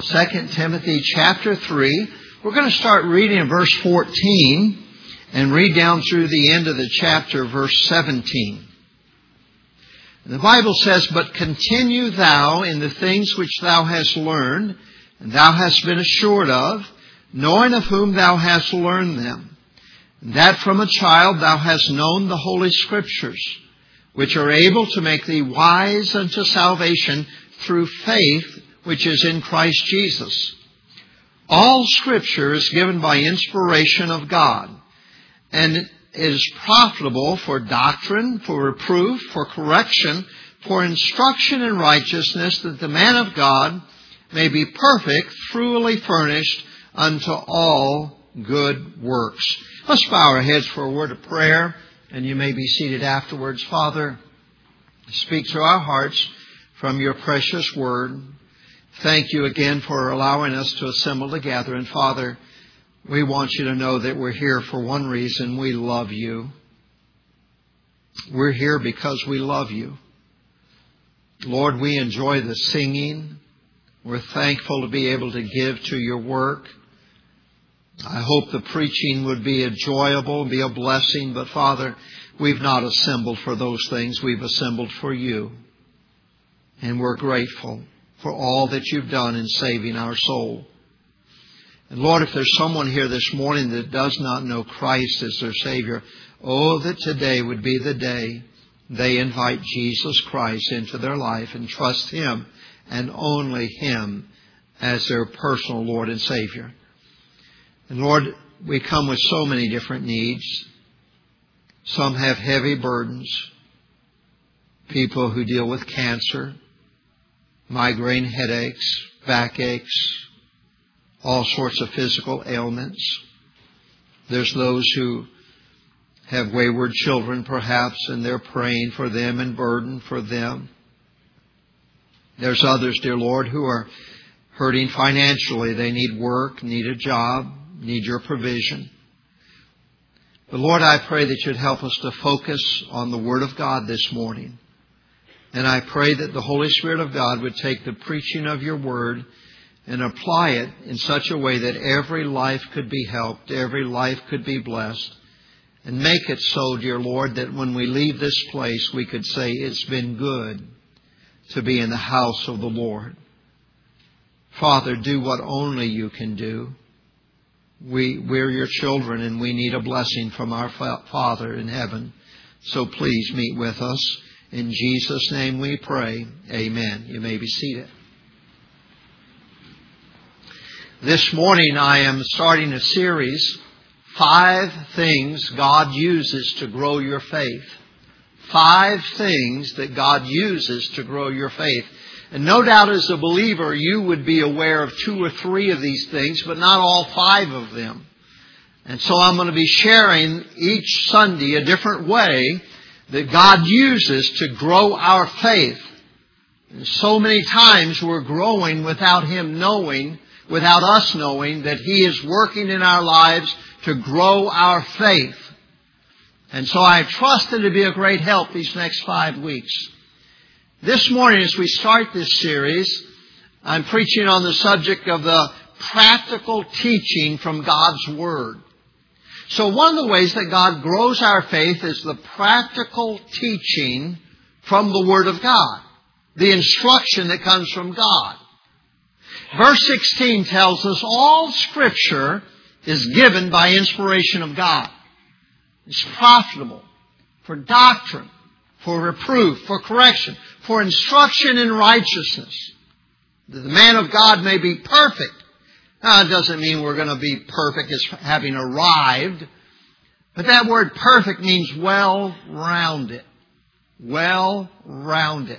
2 Timothy chapter 3. We're going to start reading in verse 14 and read down through the end of the chapter, verse 17. The Bible says, "But continue thou in the things which thou hast learned, and thou hast been assured of, knowing of whom thou hast learned them, and that from a child thou hast known the Holy Scriptures, which are able to make thee wise unto salvation through faith which is in Christ Jesus. All Scripture is given by inspiration of God, and is profitable for doctrine, for reproof, for correction, for instruction in righteousness, that the man of God may be perfect, thoroughly furnished unto all good works." Let's bow our heads for a word of prayer, and you may be seated afterwards. Father, speak to our hearts from your precious word. Thank you again for allowing us to assemble together. And Father, we want you to know that we're here for one reason. We love you. We're here because we love you. Lord, we enjoy the singing. We're thankful to be able to give to your work. I hope the preaching would be enjoyable, be a blessing. But Father, we've not assembled for those things. We've assembled for you. And we're grateful for all that you've done in saving our soul. And Lord, if there's someone here this morning that does not know Christ as their Savior, oh, that today would be the day they invite Jesus Christ into their life and trust Him and only Him as their personal Lord and Savior. And Lord, we come with so many different needs. Some have heavy burdens. People who deal with cancer, migraine headaches, backaches, all sorts of physical ailments. There's those who have wayward children, perhaps, and they're praying for them and burdened for them. There's others, dear Lord, who are hurting financially. They need work, need a job, need your provision. But Lord, I pray that you'd help us to focus on the Word of God this morning. And I pray that the Holy Spirit of God would take the preaching of your Word and apply it in such a way that every life could be helped, every life could be blessed. And make it so, dear Lord, that when we leave this place, we could say it's been good to be in the house of the Lord. Father, do what only you can do. We're your children, and we need a blessing from our Father in heaven. So please meet with us. In Jesus' name we pray. Amen. You may be seated. This morning I am starting a series, 5 things God uses to grow your faith. 5 things that God uses to grow your faith. And no doubt as a believer you would be aware of 2 or 3 of these things, but not all 5 of them. And so I'm going to be sharing each Sunday a different way that God uses to grow our faith. And so many times we're growing without Him knowing, without us knowing that He is working in our lives to grow our faith. And so I trust it to be a great help these next 5 weeks. This morning as we start this series, I'm preaching on the subject of the practical teaching from God's Word. So one of the ways that God grows our faith is the practical teaching from the Word of God. The instruction that comes from God. Verse 16 tells us all Scripture is given by inspiration of God. It's profitable for doctrine, for reproof, for correction, for instruction in righteousness, that the man of God may be perfect. Now, it doesn't mean we're going to be perfect as having arrived, but that word perfect means well-rounded. Well-rounded.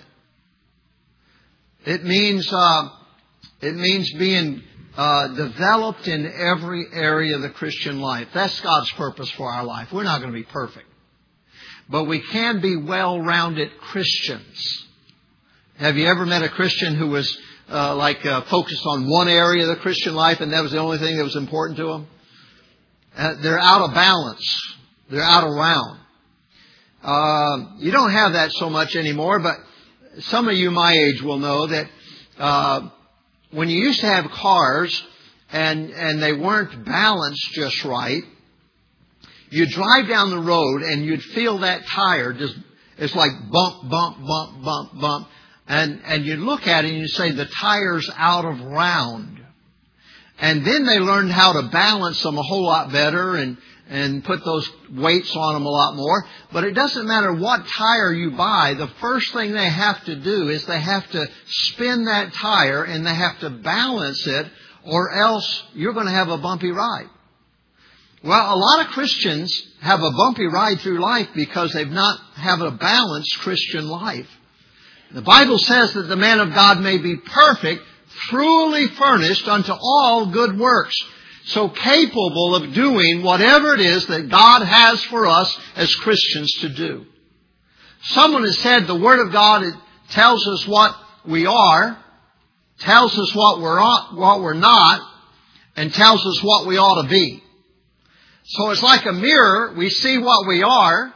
It means being developed in every area of the Christian life. That's God's purpose for our life. We're not going to be perfect. But we can be well-rounded Christians. Have you ever met a Christian who was focused on one area of the Christian life and that was the only thing that was important to them? They're out of balance. They're out of round. You don't have that so much anymore, but some of you my age will know that when you used to have cars and they weren't balanced just right, you'd drive down the road and you'd feel that tire just, it's like bump, bump, bump, bump, bump. And you'd look at it and you'd say, the tire's out of round. And then they learned how to balance them a whole lot better and put those weights on them a lot more. But it doesn't matter what tire you buy. The first thing they have to do is they have to spin that tire and they have to balance it, or else you're going to have a bumpy ride. Well, a lot of Christians have a bumpy ride through life because they've not have a balanced Christian life. The Bible says that the man of God may be perfect, truly furnished unto all good works. So capable of doing whatever it is that God has for us as Christians to do. Someone has said the Word of God, it tells us what we are, tells us what we're not, and tells us what we ought to be. So it's like a mirror. We see what we are.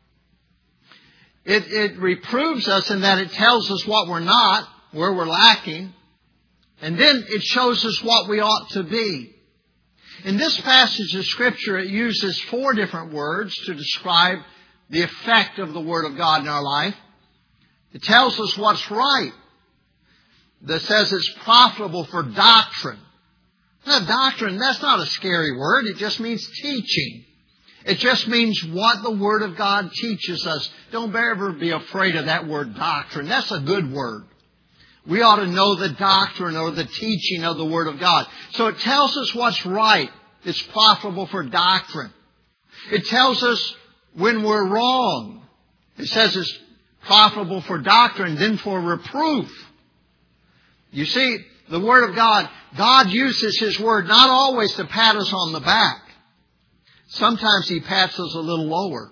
It reproves us in that it tells us what we're not, where we're lacking. And then it shows us what we ought to be. In this passage of Scripture, it uses 4 different words to describe the effect of the Word of God in our life. It tells us what's right. That says it's profitable for doctrine. Now, doctrine, that's not a scary word. It just means teaching. It just means what the Word of God teaches us. Don't ever be afraid of that word doctrine. That's a good word. We ought to know the doctrine or the teaching of the Word of God. So it tells us what's right. It's profitable for doctrine. It tells us when we're wrong. It says it's profitable for doctrine, then for reproof. You see, the Word of God, God uses His Word not always to pat us on the back. Sometimes He pats us a little lower.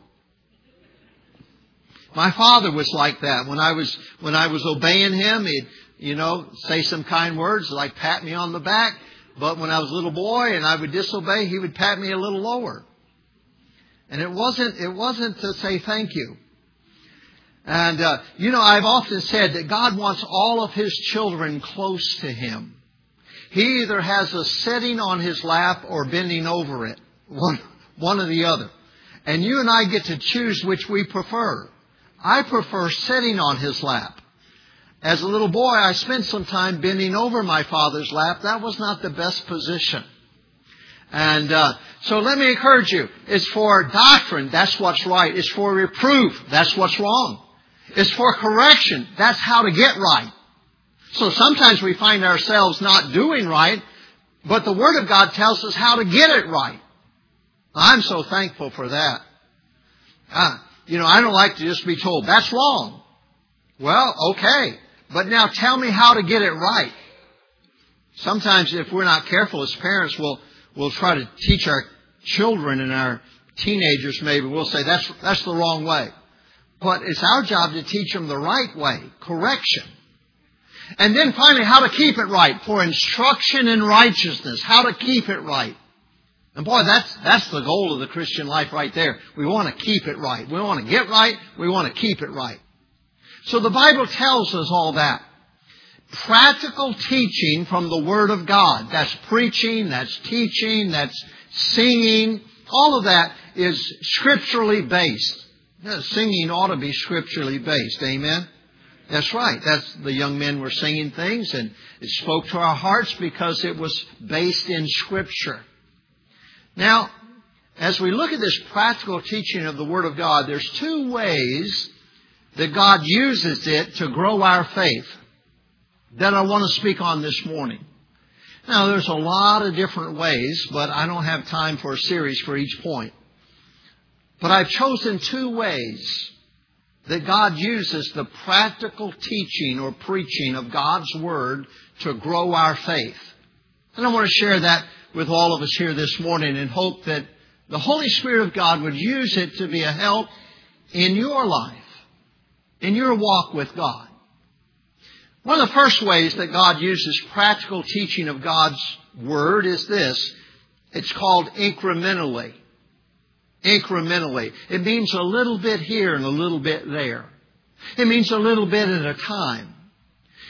My father was like that. When I was obeying Him, he'd, say some kind words like pat me on the back. But when I was a little boy and I would disobey, He would pat me a little lower. And it wasn't to say thank you. And, I've often said that God wants all of His children close to Him. He either has us sitting on His lap or bending over it. One or the other. And you and I get to choose which we prefer. I prefer sitting on His lap. As a little boy, I spent some time bending over my father's lap. That was not the best position. And so let me encourage you. It's for doctrine. That's what's right. It's for reproof. That's what's wrong. It's for correction. That's how to get right. So sometimes we find ourselves not doing right, but the Word of God tells us how to get it right. I'm so thankful for that. I don't like to just be told, that's wrong. Well, okay. But now tell me how to get it right. Sometimes if we're not careful as parents, we'll try to teach our children and our teenagers maybe. We'll say, that's the wrong way. But it's our job to teach them the right way, correction. And then finally, how to keep it right, for instruction in righteousness, how to keep it right. And boy, that's the goal of the Christian life right there. We want to keep it right. We want to get right. We want to keep it right. So the Bible tells us all that. Practical teaching from the Word of God. That's preaching, that's teaching, that's singing. All of that is scripturally based. Singing ought to be scripturally based. Amen? That's right. The young men were singing things, and it spoke to our hearts because it was based in Scripture. Now, as we look at this practical teaching of the Word of God, there's 2 ways that God uses it to grow our faith that I want to speak on this morning. Now, there's a lot of different ways, but I don't have time for a series for each point. But I've chosen 2 ways that God uses the practical teaching or preaching of God's Word to grow our faith. And I want to share that with all of us here this morning and hope that the Holy Spirit of God would use it to be a help in your life, in your walk with God. One of the first ways that God uses practical teaching of God's Word is this. It's called incrementally. Incrementally. It means a little bit here and a little bit there. It means a little bit at a time.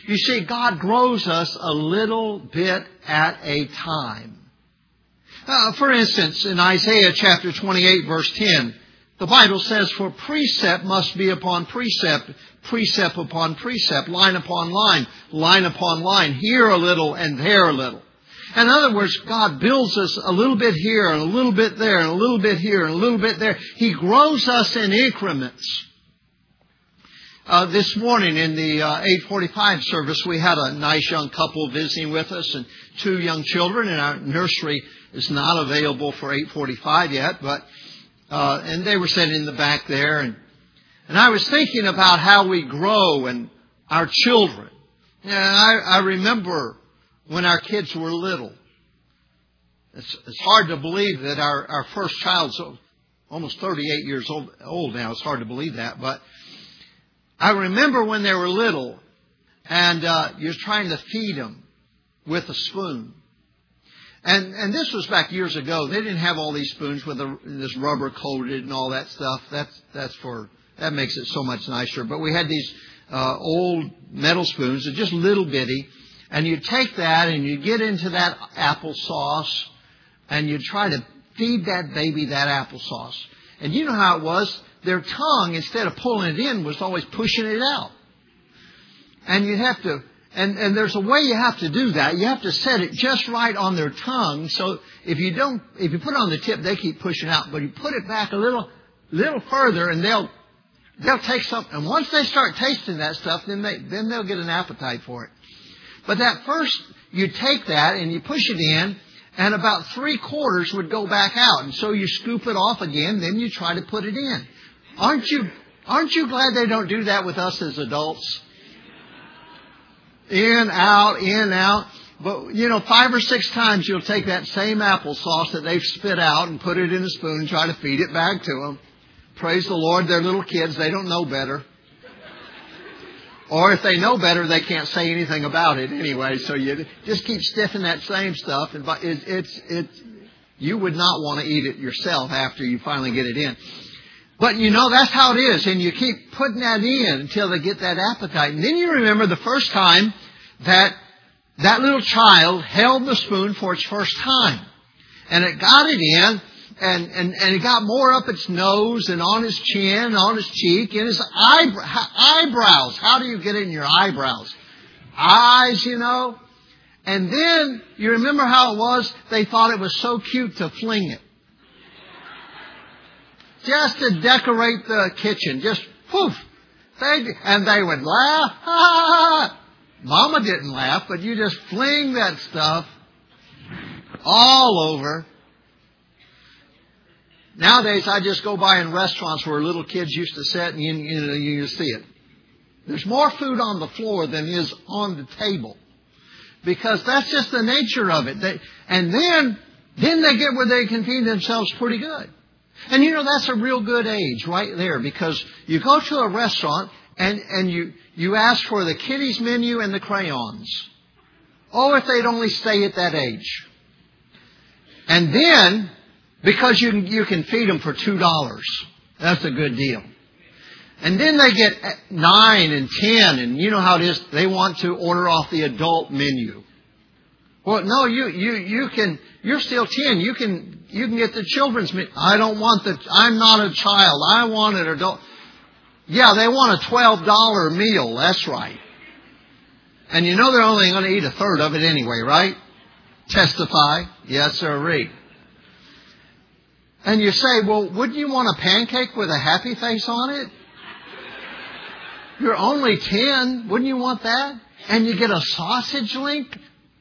You see, God grows us a little bit at a time. For instance, in Isaiah chapter 28, verse 10, the Bible says, for precept must be upon precept, precept upon precept, line upon line, line upon line, here a little and there a little. In other words, God builds us a little bit here and a little bit there and a little bit here and a little bit there. He grows us in increments. This morning in the 8:45 service, we had a nice young couple visiting with us and 2 young children, and our nursery is not available for 8:45 yet, but and they were sitting in the back there, and I was thinking about how we grow and our children. And I remember when our kids were little. It's hard to believe that our first child's almost 38 years old now. It's hard to believe that, but I remember when they were little, and you're trying to feed them with a spoon. And this was back years ago. They didn't have all these spoons with this rubber coated and all that stuff. That makes it so much nicer. But we had these old metal spoons, they're just little bitty, and you take that and you get into that applesauce, and you try to feed that baby that applesauce. And you know how it was. Their tongue, instead of pulling it in, was always pushing it out. And you have to, and there's a way you have to do that. You have to set it just right on their tongue. So if you put it on the tip, they keep pushing out. But you put it back a little further, and they'll take something. And once they start tasting that stuff, then they'll get an appetite for it. But that first, you take that and you push it in, and about 3/4 would go back out. And so you scoop it off again, then you try to put it in. Aren't you glad they don't do that with us as adults? In, out. But, 5 or 6 times you'll take that same applesauce that they've spit out and put it in a spoon and try to feed it back to them. Praise the Lord, they're little kids. They don't know better. Or if they know better, they can't say anything about it anyway. So you just keep stiffing that same stuff. And you would not want to eat it yourself after you finally get it in. But that's how it is. And you keep putting that in until they get that appetite. And then you remember the first time that little child held the spoon for its first time. And it got it in, and it got more up its nose and on his chin, on his cheek, and his eyebrows. How do you get it in your eyebrows? Eyes, And then you remember how it was? They thought it was so cute to fling it. Just to decorate the kitchen. Just poof. And they would laugh. Ha, ha, ha. Mama didn't laugh, but you just fling that stuff all over. Nowadays, I just go by in restaurants where little kids used to sit, and you see it. There's more food on the floor than is on the table. Because that's just the nature of it. And then they get where they can feed themselves pretty good. And that's a real good age right there, because you go to a restaurant and you ask for the kiddies menu and the crayons. Oh, if they'd only stay at that age. And then, because you can feed them for $2. That's a good deal. And then they get 9 and 10, and you know how it is. They want to order off the adult menu. Well, no, you can. You're still 10. You can get the children's menu. I'm not a child. I want an adult. Yeah, they want a $12 meal. That's right. And they're only going to eat a third of it anyway, right? Testify. Yes, sirree. And you say, well, wouldn't you want a pancake with a happy face on it? You're only 10. Wouldn't you want that? And you get a sausage link?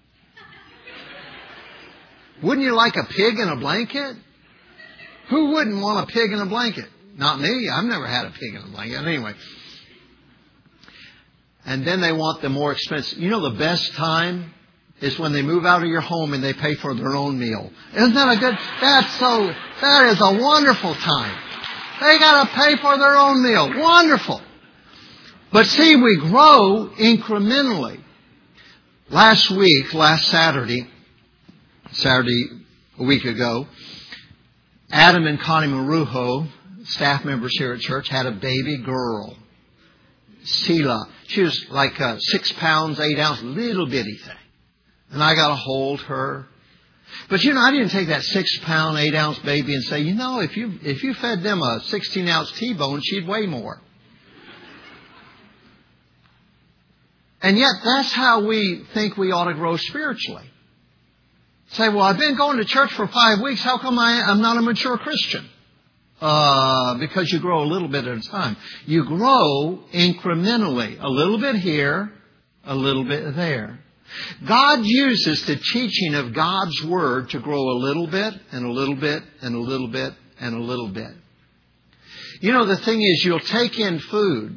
Wouldn't you like a pig in a blanket? Who wouldn't want a pig in a blanket? Not me. I've never had a pig in a blanket. Anyway. And then they want the more expensive. The best time is when they move out of your home and they pay for their own meal. Isn't that a good? That is a wonderful time. They got to pay for their own meal. Wonderful. But see, we grow incrementally. Last Saturday a week ago, Adam and Connie Marujo, staff members here at church, had a baby girl. Selah. She was like 6 pounds, 8 ounces, little bitty thing. And I got to hold her. But I didn't take that 6 pound, 8 ounce baby and say, if you fed them a 16 ounce T-bone, she'd weigh more. And yet that's how we think we ought to grow spiritually. Say, well, I've been going to church for 5 weeks. How come I'm not a mature Christian? Because you grow a little bit at a time. You grow incrementally. A little bit here, a little bit there. God uses the teaching of God's Word to grow a little bit and a little bit and a little bit and a little bit. The thing is, you'll take in food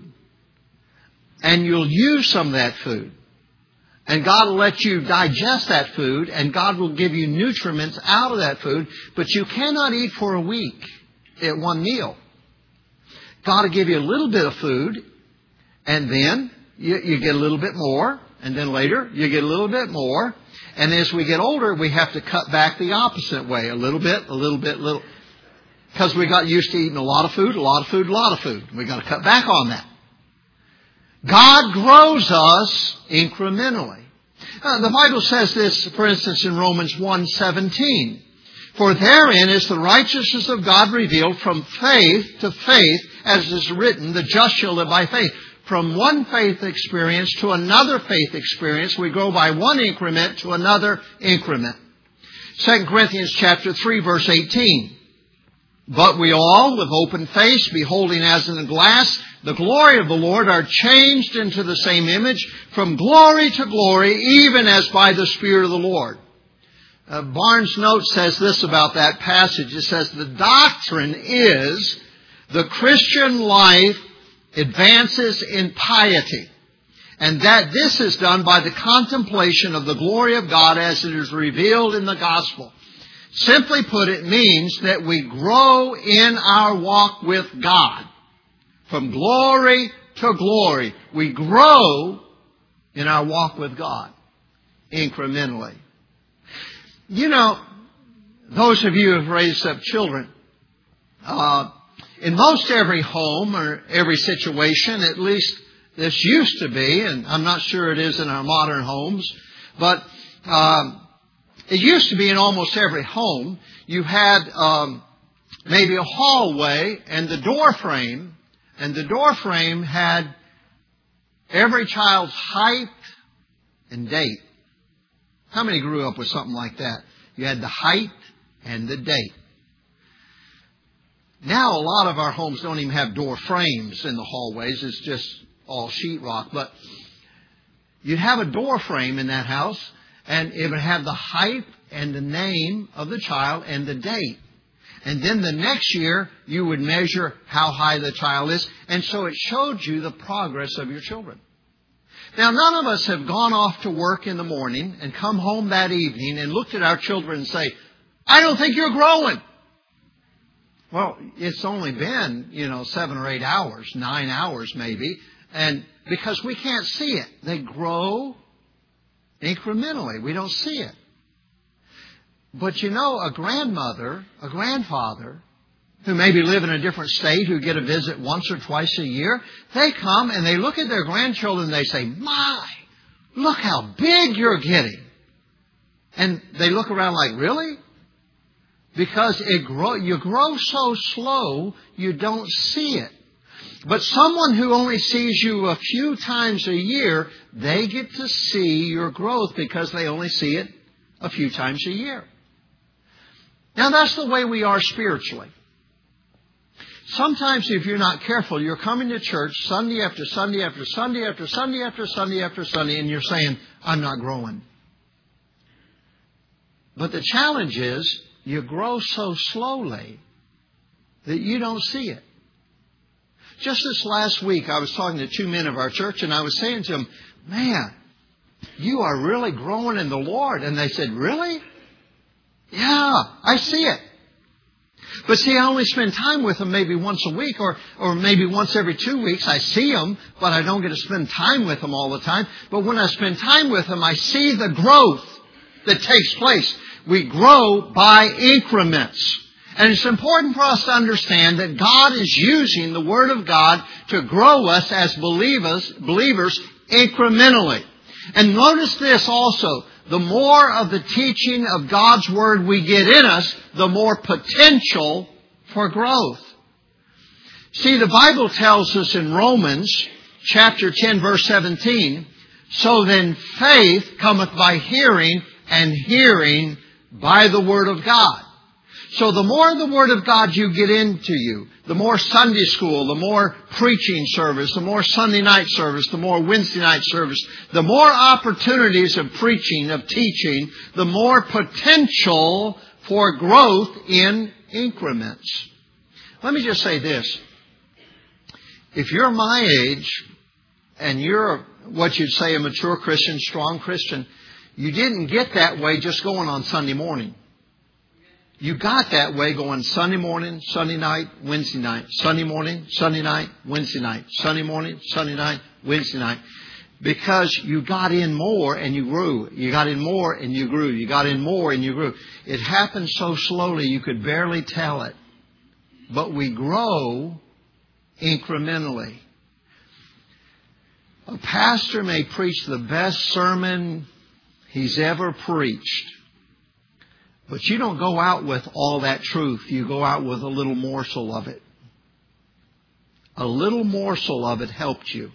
and you'll use some of that food. And God will let you digest that food, and God will give you nutrients out of that food, but you cannot eat for a week at one meal. God will give you a little bit of food, and then you get a little bit more, and then later you get a little bit more. And as we get older, we have to cut back the opposite way. A little bit, a little bit, little. Because we got used to eating a lot of food, a lot of food, a lot of food. We got to cut back on that. God grows us incrementally. The Bible says this, for instance, in Romans 1:17. For therein is the righteousness of God revealed from faith to faith, as is written, the just shall live by faith. From one faith experience to another faith experience, we go by one increment to another increment. 2 Corinthians chapter 3, verse 18. But we all, with open face, beholding as in a glass the glory of the Lord, are changed into the same image from glory to glory, even as by the Spirit of the Lord. Barnes' note says this about that passage. It says, the doctrine is the Christian life advances in piety, and that this is done by the contemplation of the glory of God as it is revealed in the gospel. Simply put, it means that we grow in our walk with God. From glory to glory, we grow in our walk with God incrementally. Those of you who have raised up children, in most every home or every situation, at least this used to be, and I'm not sure it is in our modern homes, but it used to be in almost every home, you had maybe a hallway and the door frame, and the door frame had every child's height and date. How many grew up with something like that? You had the height and the date. Now a lot of our homes don't even have door frames in the hallways. It's just all sheetrock. But you'd have a door frame in that house, and it would have the height and the name of the child and the date. And then the next year, you would measure how high the child is. And so it showed you the progress of your children. Now, none of us have gone off to work in the morning and come home that evening and looked at our children and say, I don't think you're growing. Well, it's only been, 7 or 8 hours, 9 hours maybe. And because we can't see it, they grow incrementally. We don't see it. But a grandmother, a grandfather, who maybe live in a different state, who get a visit once or twice a year, they come and they look at their grandchildren and they say, my, look how big you're getting. And they look around like, really? Because you grow so slow, you don't see it. But someone who only sees you a few times a year, they get to see your growth because they only see it a few times a year. Now, that's the way we are spiritually. Sometimes, if you're not careful, you're coming to church Sunday after Sunday after Sunday after Sunday after Sunday after Sunday, and you're saying, I'm not growing. But the challenge is, you grow so slowly that you don't see it. Just this last week, I was talking to 2 men of our church, and I was saying to them, man, you are really growing in the Lord. And they said, really? Yeah, I see it. But see, I only spend time with them maybe once a week or maybe once every 2 weeks. I see them, but I don't get to spend time with them all the time. But when I spend time with them, I see the growth that takes place. We grow by increments. And it's important for us to understand that God is using the Word of God to grow us as believers incrementally. And notice this also. The more of the teaching of God's Word we get in us, the more potential for growth. See, the Bible tells us in Romans chapter 10, verse 17, so then faith cometh by hearing, and hearing by the Word of God. So the more of the Word of God you get into you, the more Sunday school, the more preaching service, the more Sunday night service, the more Wednesday night service, the more opportunities of preaching, of teaching, the more potential for growth in increments. Let me just say this. If you're my age and you're what you'd say a mature Christian, strong Christian, you didn't get that way just going on Sunday morning. You got that way going Sunday morning, Sunday night, Wednesday night. Sunday morning, Sunday night, Wednesday night. Sunday morning, Sunday night, Wednesday night. Because you got in more and you grew. You got in more and you grew. You got in more and you grew. It happened so slowly you could barely tell it. But we grow incrementally. A pastor may preach the best sermon he's ever preached. But you don't go out with all that truth. You go out with a little morsel of it. A little morsel of it helped you.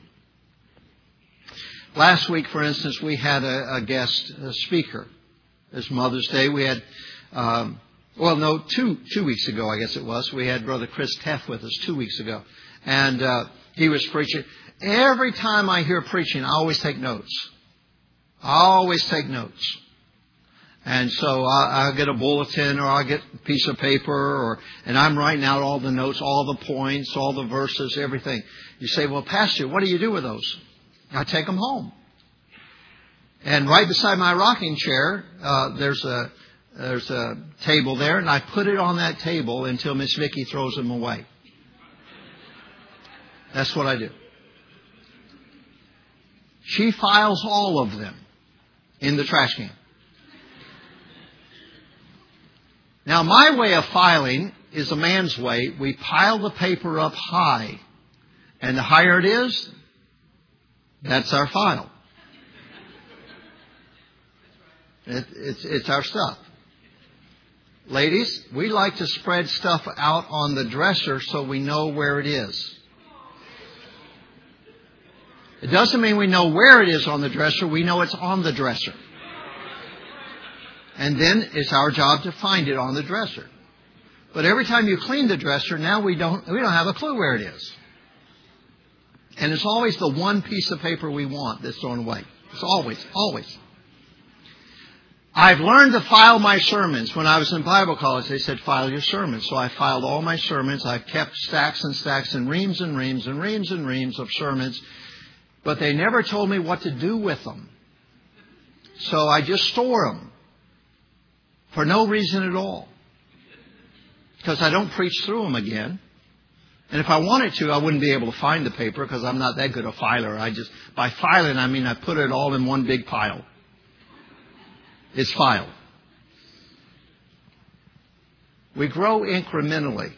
Last week, for instance, we had a guest speaker. It's Mother's Day. We had, 2 weeks ago, I guess it was. We had Brother Chris Teff with us 2 weeks ago. And he was preaching. Every time I hear preaching, I always take notes. And so I'll get a bulletin or I'll get a piece of paper and I'm writing out all the notes, all the points, all the verses, everything. You say, well, Pastor, what do you do with those? I take them home. And right beside my rocking chair, there's a table there, and I put it on that table until Miss Vicky throws them away. That's what I do. She files all of them in the trash can. Now, my way of filing is a man's way. We pile the paper up high. And the higher it is, that's our file. It's our stuff. Ladies, we like to spread stuff out on the dresser so we know where it is. It doesn't mean we know where it is on the dresser. We know it's on the dresser. And then it's our job to find it on the dresser. But every time you clean the dresser, now we don't have a clue where it is. And it's always the one piece of paper we want that's thrown away. It's always. I've learned to file my sermons. When I was in Bible college, they said, file your sermons. So I filed all my sermons. I've kept stacks and stacks and reams and reams and reams and reams of sermons. But they never told me what to do with them. So I just store them. For no reason at all. Because I don't preach through them again. And if I wanted to, I wouldn't be able to find the paper because I'm not that good a filer. By filing, I mean I put it all in one big pile. It's filed. We grow incrementally.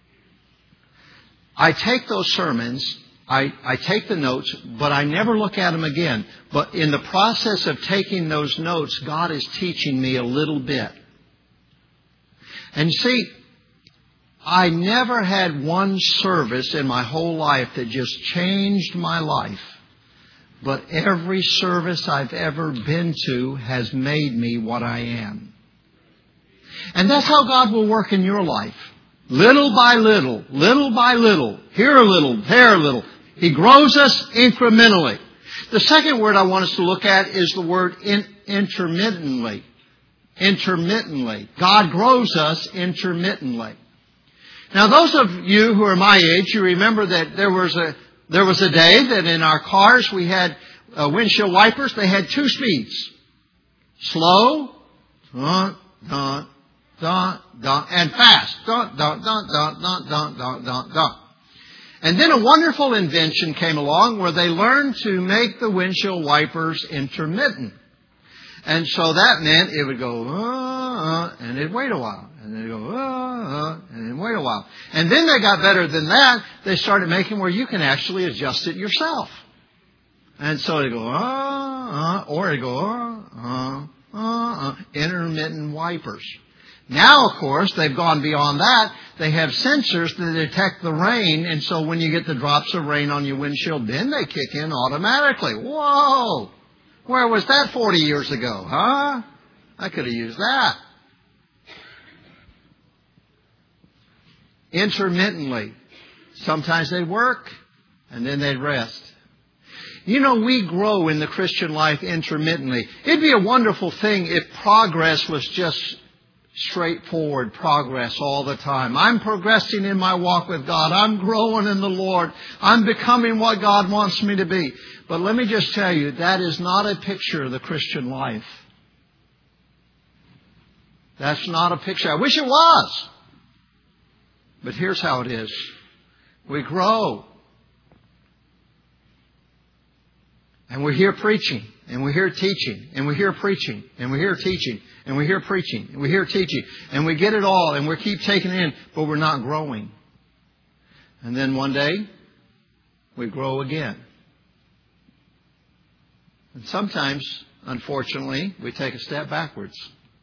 I take those sermons, I take the notes, but I never look at them again. But in the process of taking those notes, God is teaching me a little bit. And see, I never had one service in my whole life that just changed my life. But every service I've ever been to has made me what I am. And that's how God will work in your life. Little by little, here a little, there a little. He grows us incrementally. The second word I want us to look at is the word intermittently. Intermittently. God grows us intermittently. Now, those of you who are my age, you remember that there was a day that in our cars we had windshield wipers. They had 2 speeds. Slow, and fast. And then a wonderful invention came along where they learned to make the windshield wipers intermittent. And so that meant it would go, and it'd wait a while. And then it'd go, and then wait a while. And then they got better than that. They started making where you can actually adjust it yourself. And so they go, or they go, intermittent wipers. Now, of course, they've gone beyond that. They have sensors that detect the rain, and so when you get the drops of rain on your windshield, then they kick in automatically. Whoa! Where was that 40 years ago, huh? I could have used that. Intermittently. Sometimes they'd work, and then they'd rest. You know, we grow in the Christian life intermittently. It'd be a wonderful thing if progress was just straightforward progress all the time. I'm progressing in my walk with God. I'm growing in the Lord. I'm becoming what God wants me to be. But let me just tell you, that is not a picture of the Christian life. That's not a picture. I wish it was. But here's how it is. We grow. And we're here preaching, and we're here teaching, and we're here preaching, and we're here teaching, and we're here preaching, and we're here teaching, and we get it all, and we keep taking it in, but we're not growing. And then one day, we grow again. And sometimes, unfortunately, we take a step backwards.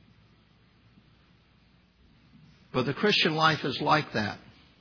But the Christian life is like that.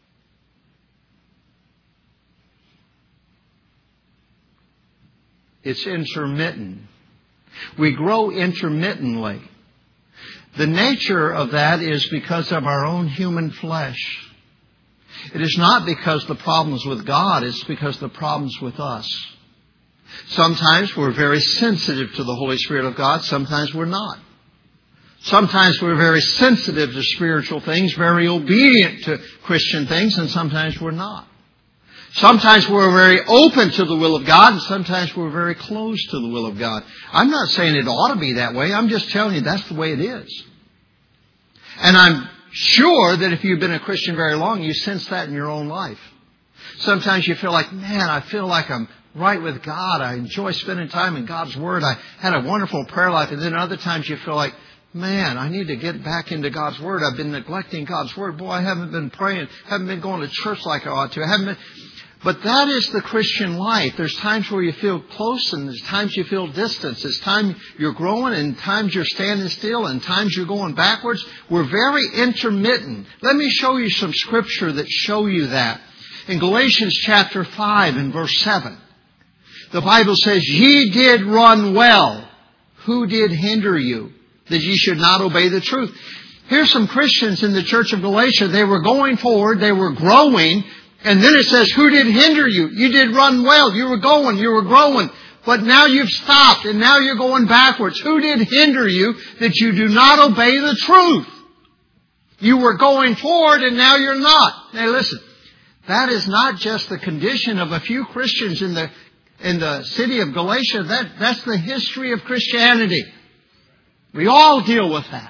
It's intermittent. We grow intermittently. The nature of that is because of our own human flesh. It is not because the problem's with God, it's because the problem's with us. Sometimes we're very sensitive to the Holy Spirit of God, sometimes we're not. Sometimes we're very sensitive to spiritual things, very obedient to Christian things, and sometimes we're not. Sometimes we're very open to the will of God, and sometimes we're very closed to the will of God. I'm not saying it ought to be that way. I'm just telling you that's the way it is. And I'm sure that if you've been a Christian very long, you sense that in your own life. Sometimes you feel like, man, I feel like I'm right with God. I enjoy spending time in God's Word. I had a wonderful prayer life. And then other times you feel like, man, I need to get back into God's Word. I've been neglecting God's Word. Boy, I haven't been praying. Haven't been going to church like I ought to. But that is the Christian life. There's times where you feel close and there's times you feel distance. There's times you're growing and times you're standing still and times you're going backwards. We're very intermittent. Let me show you some scripture that show you that. In Galatians chapter 5 and verse 7, the Bible says, "Ye did run well. Who did hinder you, that ye should not obey the truth?" Here's some Christians in the church of Galatia. They were going forward. They were growing. And then it says, who did hinder you? You did run well. You were going. You were growing. But now you've stopped and now you're going backwards. Who did hinder you that you do not obey the truth? You were going forward and now you're not. Now listen, that is not just the condition of a few Christians in the city of Galatia. That's the history of Christianity. We all deal with that.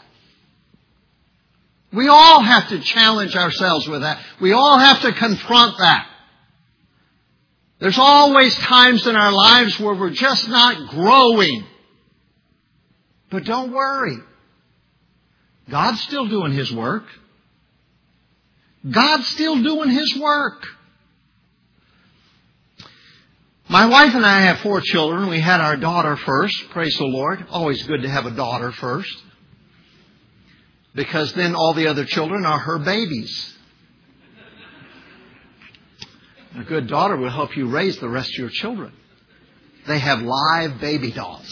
We all have to challenge ourselves with that. We all have to confront that. There's always times in our lives where we're just not growing. But don't worry. God's still doing His work. God's still doing His work. My wife and I have 4 children. We had our daughter first. Praise the Lord. Always good to have a daughter first. Because then all the other children are her babies. A good daughter will help you raise the rest of your children. They have live baby dolls.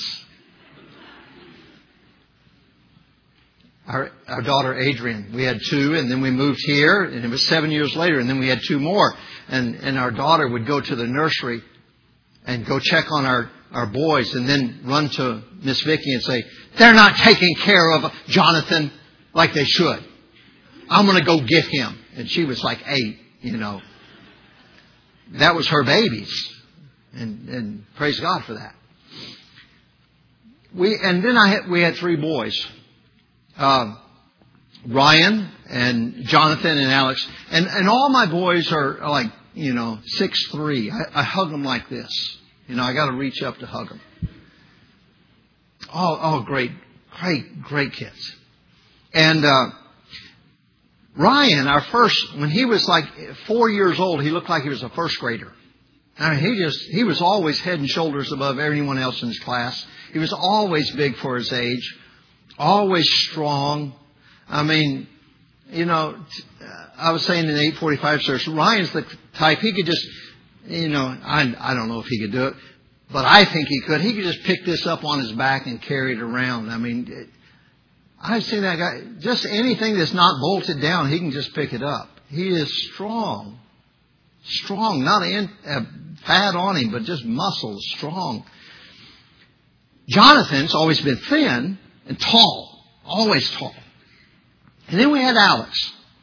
Our daughter Adrian, we had 2 and then we moved here and it was 7 years later and then we had 2 more. And our daughter would go to the nursery and go check on our boys and then run to Miss Vicky and say, "They're not taking care of Jonathan like they should. I'm going to go get him." And she was like 8, you know. That was her babies. And praise God for that. We had 3 boys. Ryan and Jonathan and Alex. And all my boys are like, 6'3". I hug them like this. I got to reach up to hug them. great kids. And Ryan, when he was like 4 years old, he looked like he was a first grader. I mean, he was always head and shoulders above everyone else in his class. He was always big for his age, always strong. I mean, I was saying in the 845 service, Ryan's the type, he could just, I don't know if he could do it, but I think he could. He could just pick this up on his back and carry it around. I mean, I've seen that guy, just anything that's not bolted down, he can just pick it up. He is strong. Strong, not fat on him, but just muscles, strong. Jonathan's always been thin and tall, always tall. And then we had Alex.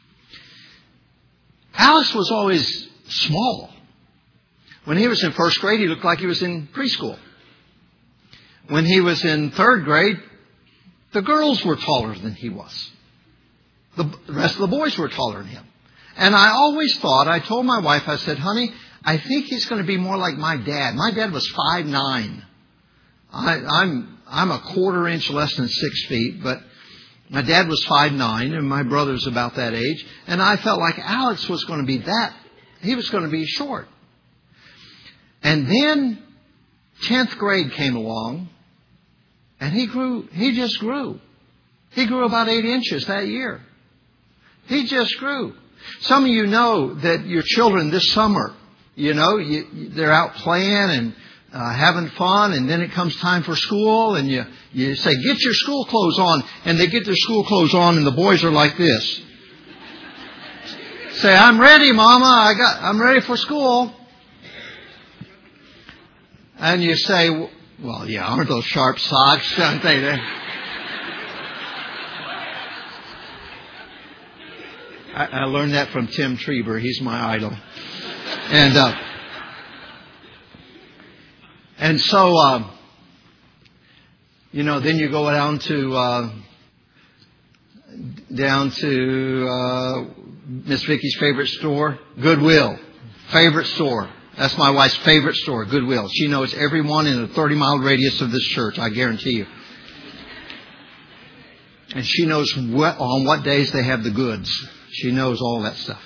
Alex was always small. When he was in first grade, he looked like he was in preschool. When he was in third grade, the girls were taller than he was. The rest of the boys were taller than him. And I always thought, I told my wife, I said, honey, I think he's going to be more like my dad. My dad was 5'9". I'm a quarter inch less than 6 feet, but my dad was 5'9", and my brother's about that age. And I felt like Alex was going to be he was going to be short. And then 10th grade came along, and he just grew. He grew about 8 inches that year. He just grew. Some of you know that your children this summer, they're out playing and having fun, and then it comes time for school, and you say, get your school clothes on, and they get their school clothes on, and the boys are like this. Say, I'm ready, Mama. I'm ready for school. And you say, well, yeah, aren't those sharp socks? Aren't they? I learned that from Tim Treber. He's my idol. And so, then you go down to Miss Vicky's favorite store, Goodwill. Favorite store. That's my wife's favorite store, Goodwill. She knows everyone in a 30-mile radius of this church, I guarantee you. And she knows on what days they have the goods. She knows all that stuff.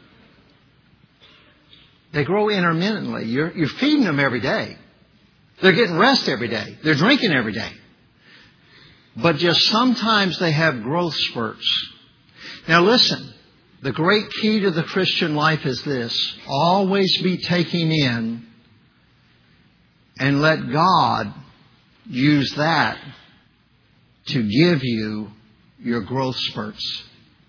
They grow intermittently. You're feeding them every day. They're getting rest every day. They're drinking every day. But just sometimes they have growth spurts. Now listen, the great key to the Christian life is this. Always be taking in and let God use that to give you your growth spurts.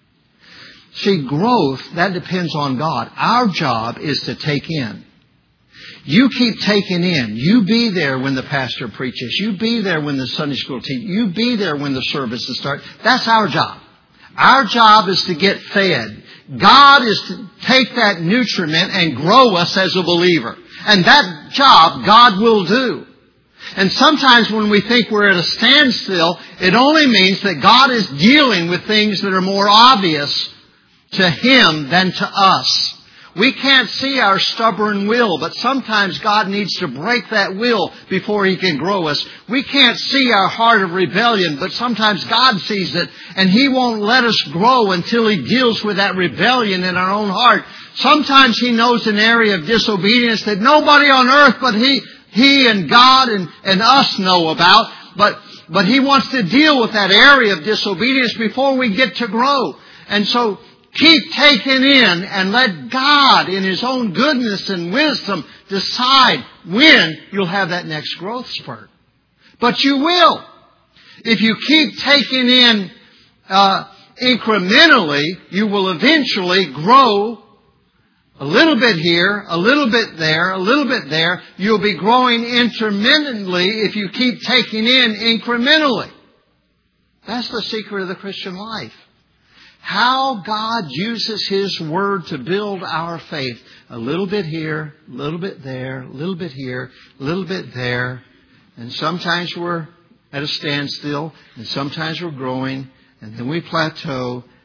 See, growth, that depends on God. Our job is to take in. You keep taking in. You be there when the pastor preaches. You be there when the Sunday school teaches. You be there when the services start. That's our job. Our job is to get fed. God is to take that nutriment and grow us as a believer. And that job God will do. And sometimes when we think we're at a standstill, it only means that God is dealing with things that are more obvious to Him than to us. We can't see our stubborn will, but sometimes God needs to break that will before He can grow us. We can't see our heart of rebellion, but sometimes God sees it, and He won't let us grow until He deals with that rebellion in our own heart. Sometimes He knows an area of disobedience that nobody on earth but He and God and us know about, but He wants to deal with that area of disobedience before we get to grow. And so, keep taking in and let God in His own goodness and wisdom decide when you'll have that next growth spurt. But you will. If you keep taking in incrementally, you will eventually grow a little bit here, a little bit there, a little bit there. You'll be growing intermittently if you keep taking in incrementally. That's the secret of the Christian life. How God uses His Word to build our faith. A little bit here, a little bit there, a little bit here, a little bit there. And sometimes we're at a standstill, and sometimes we're growing, and then we plateau,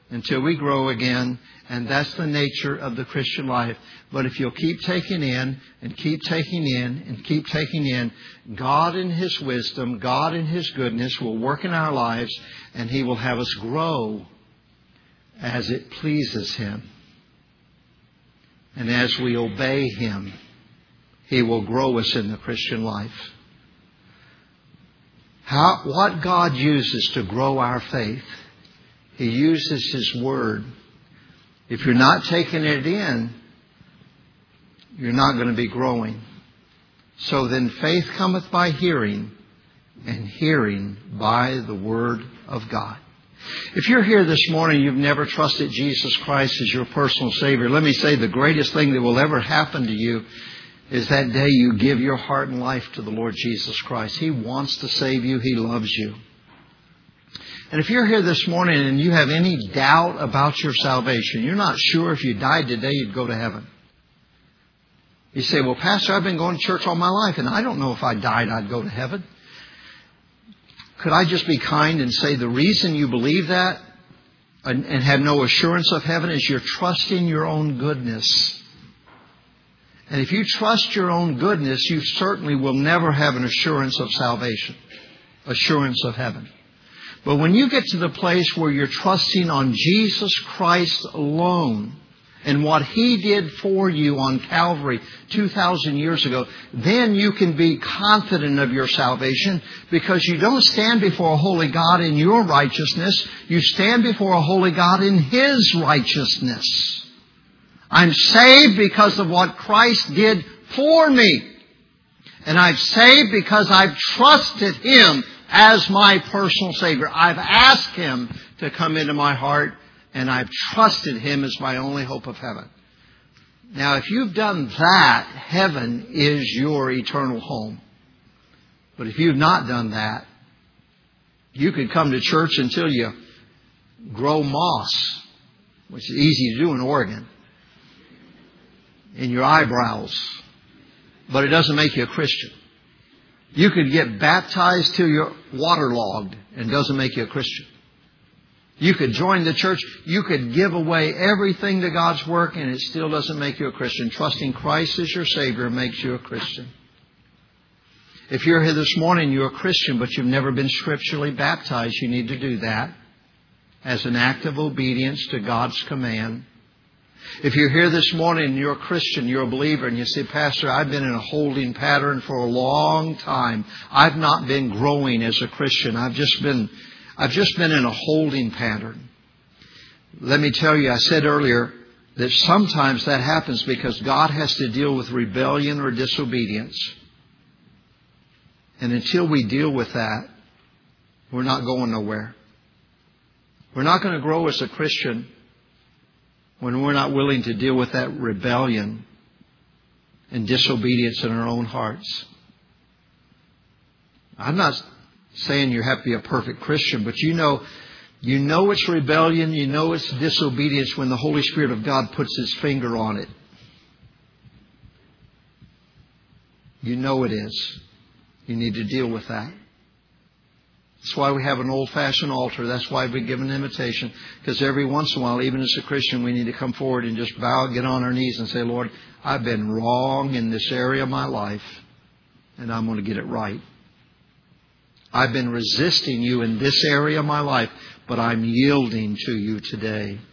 until we grow again. And that's the nature of the Christian life. But if you'll keep taking in and keep taking in and keep taking in, God in His wisdom, God in His goodness will work in our lives, and He will have us grow as it pleases Him. And as we obey Him, He will grow us in the Christian life. What God uses to grow our faith, He uses His Word. If you're not taking it in, you're not going to be growing. So then faith cometh by hearing, and hearing by the Word of God. If you're here this morning, you've never trusted Jesus Christ as your personal Savior, let me say the greatest thing that will ever happen to you is that day you give your heart and life to the Lord Jesus Christ. He wants to save you. He loves you. And if you're here this morning and you have any doubt about your salvation, you're not sure if you died today you'd go to heaven. You say, well, Pastor, I've been going to church all my life and I don't know if I died I'd go to heaven. Could I just be kind and say the reason you believe that and have no assurance of heaven is you're trusting your own goodness. And if you trust your own goodness, you certainly will never have an assurance of salvation, assurance of heaven. But when you get to the place where you're trusting on Jesus Christ alone and what He did for you on Calvary 2,000 years ago, then you can be confident of your salvation because you don't stand before a holy God in your righteousness. You stand before a holy God in His righteousness. I'm saved because of what Christ did for me. And I'm saved because I've trusted Him as my personal Savior. I've asked Him to come into my heart, and I've trusted Him as my only hope of heaven. Now, if you've done that, heaven is your eternal home. But if you've not done that, you could come to church until you grow moss, which is easy to do in Oregon, in your eyebrows. But it doesn't make you a Christian. You could get baptized till you're waterlogged and it doesn't make you a Christian. You could join the church. You could give away everything to God's work and it still doesn't make you a Christian. Trusting Christ as your Savior makes you a Christian. If you're here this morning, you're a Christian, but you've never been scripturally baptized, you need to do that as an act of obedience to God's command. If you're here this morning and you're a Christian, you're a believer, and you say, Pastor, I've been in a holding pattern for a long time. I've not been growing as a Christian. I've just been in a holding pattern. Let me tell you, I said earlier that sometimes that happens because God has to deal with rebellion or disobedience. And until we deal with that, we're not going nowhere. We're not going to grow as a Christian when we're not willing to deal with that rebellion and disobedience in our own hearts. I'm not saying you have to be a perfect Christian, but you know it's rebellion, you know it's disobedience when the Holy Spirit of God puts His finger on it. You know it is. You need to deal with that. That's why we have an old-fashioned altar. That's why we give an invitation. Because every once in a while, even as a Christian, we need to come forward and just bow, get on our knees and say, Lord, I've been wrong in this area of my life, and I'm going to get it right. I've been resisting you in this area of my life, but I'm yielding to you today.